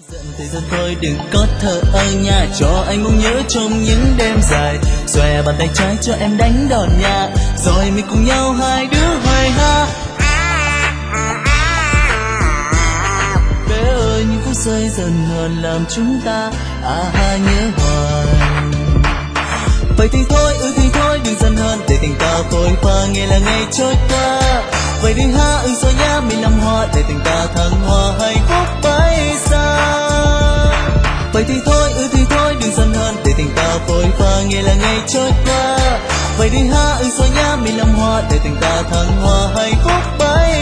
Giận thì giận thôi đừng có thờ ơ nha, cho anh mong nhớ trong những đêm dài. Xòe bàn tay trái cho em đánh đòn nha, rồi mình cùng nhau hai đứa hoài ha. Bé ơi những phút giây dần hờn làm chúng ta ha nhớ hoài. Vậy thì thôi, thì thôi đừng giận hờn, để tình ta phôi pha ngày là ngày trôi qua. Vậy đi ha rồi nhá, mình làm hoa để tình ta thăng hoa hạnh phúc bay xa. Vậy thì thôi, thì thôi đừng giận hờn, để tình ta phôi pha ngày là ngày trôi qua. Vậy đi ha rồi nhá, mình làm hoa để tình ta thăng hoa hạnh phúc bay